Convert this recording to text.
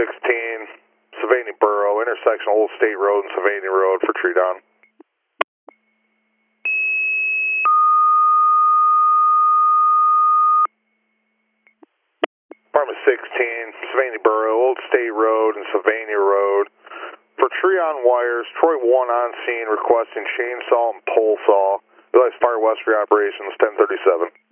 Sylvania Borough, intersection Old State Road and Sylvania Road for tree down. Department 16, Sylvania Borough, Old State Road and Sylvania Road. For tree on wires, Troy 1 on scene requesting chainsaw and pole saw. Realize Fire West Operations 1037.